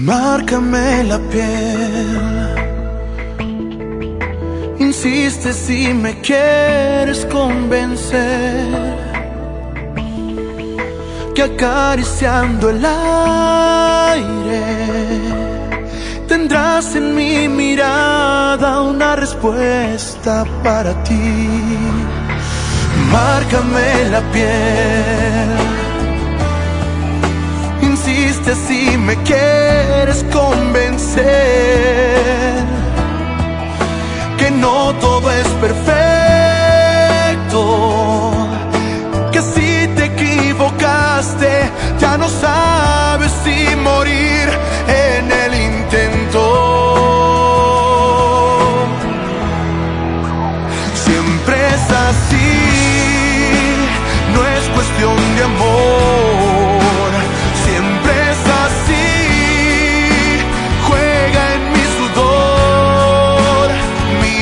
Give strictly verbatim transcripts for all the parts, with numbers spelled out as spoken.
Márcame la piel, insiste si me quieres convencer que acariciando el aire tendrás en mi mirada una respuesta para ti. Márcame la piel, insiste si me quieres convencer que no todo es perfecto, que si te equivocaste ya no sabes si morir en el intento. Siempre es así, no es cuestión de amor, siempre es así, juega en mi sudor, mi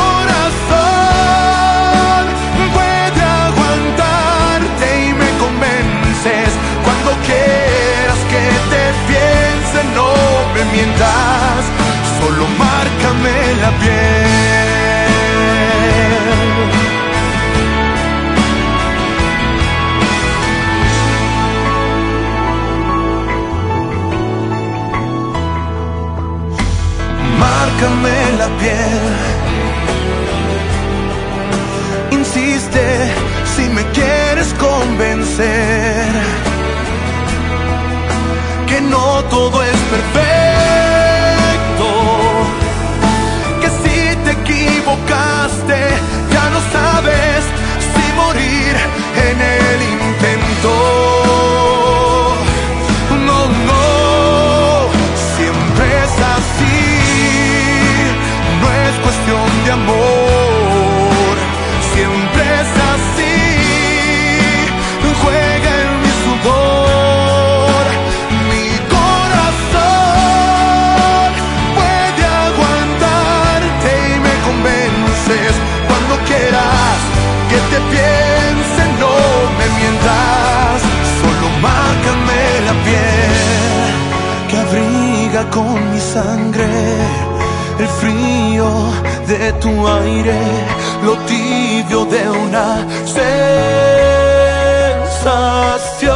corazón puede aguantarte y me convences cuando quieras que te piense, no me mientas, solo márcame la piel. Márcame la piel, insiste si me quieres convencer que no todo es perfecto, que si te equivocaste ya no sabes si morir en el intento. No, no, siempre es así, no es cuestión de amor, siempre es así, juega en mi sudor, mi corazón puede aguantarte y me convences cuando quieras que te piense, no me mientas, solo márcame la piel que abriga con mi sangre el frío de tu aire, lo tibio de una sensación.